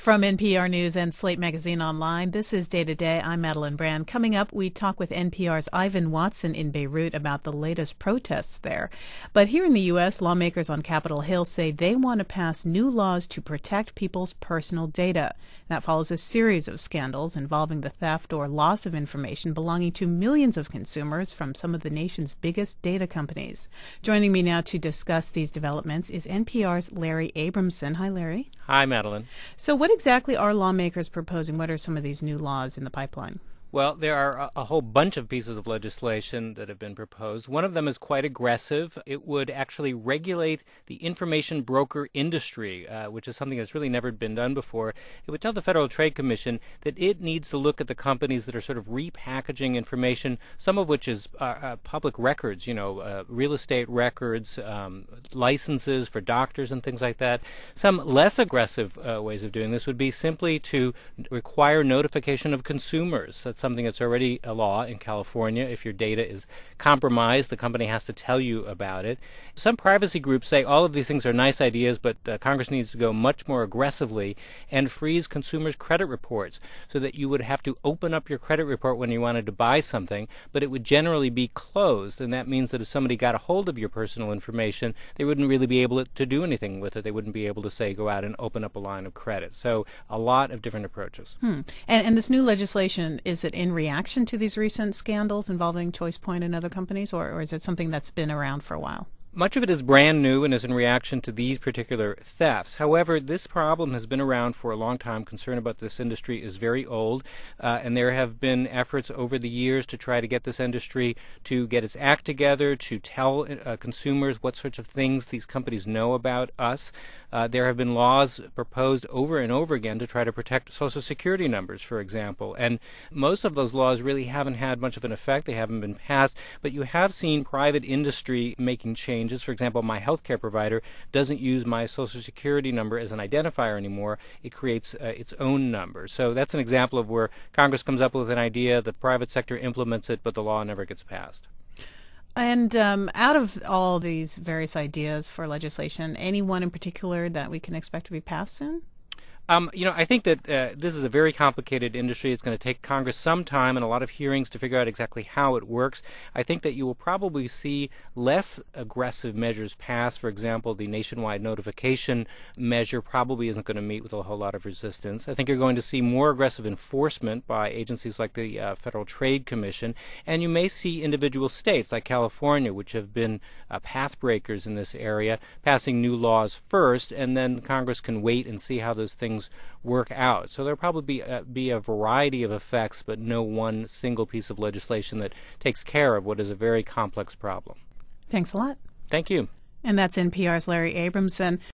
From NPR News and Slate Magazine Online, this is Day to Day. I'm Madeline Brand. Coming up, we talk with NPR's Ivan Watson in Beirut about the latest protests there. But here in the U.S., lawmakers on Capitol Hill say they want to pass new laws to protect people's personal data. That follows a series of scandals involving the theft or loss of information belonging to millions of consumers from some of the nation's biggest data companies. Joining me now to discuss these developments is NPR's Larry Abramson. Hi, Larry. Hi, Madeline. So what exactly are lawmakers proposing? What are some of these new laws in the pipeline? Well, there are a whole bunch of pieces of legislation that have been proposed. One of them is quite aggressive. It would actually regulate the information broker industry, which is something that's really never been done before. It would tell the Federal Trade Commission that it needs to look at the companies that are sort of repackaging information, some of which is public records, real estate records, licenses for doctors and things like that. Some less aggressive ways of doing this would be simply to require notification of consumers. That's something that's already a law in California. If your data is compromised, the company has to tell you about it. Some privacy groups say all of these things are nice ideas, but Congress needs to go much more aggressively and freeze consumers' credit reports so that you would have to open up your credit report when you wanted to buy something, but it would generally be closed. And that means that if somebody got a hold of your personal information, they wouldn't really be able to do anything with it. They wouldn't be able to, say, go out and open up a line of credit. So a lot of different approaches. And this new legislation, is it in reaction to these recent scandals involving ChoicePoint and other companies, or is it something that's been around for a while? Much of it is brand new and is in reaction to these particular thefts. However, this problem has been around for a long time. Concern about this industry is very old, and there have been efforts over the years to try to get this industry to get its act together, to tell consumers what sorts of things these companies know about us. There have been laws proposed over and over again to try to protect Social Security numbers, for example, and most of those laws really haven't had much of an effect. They haven't been passed, but you have seen private industry making changes. For example, my healthcare provider doesn't use my Social Security number as an identifier anymore. It creates its own number. So that's an example of where Congress comes up with an idea, the private sector implements it, but the law never gets passed. And out of all these various ideas for legislation, any one in particular that we can expect to be passed soon? I think that this is a very complicated industry. It's going to take Congress some time and a lot of hearings to figure out exactly how it works. I think that you will probably see less aggressive measures passed. For example, the nationwide notification measure probably isn't going to meet with a whole lot of resistance. I think you're going to see more aggressive enforcement by agencies like the Federal Trade Commission, and you may see individual states like California, which have been path breakers in this area, passing new laws first, and then Congress can wait and see how those things work out. So there'll probably be a variety of effects, but no one single piece of legislation that takes care of what is a very complex problem. Thanks a lot. Thank you. And that's NPR's Larry Abramson.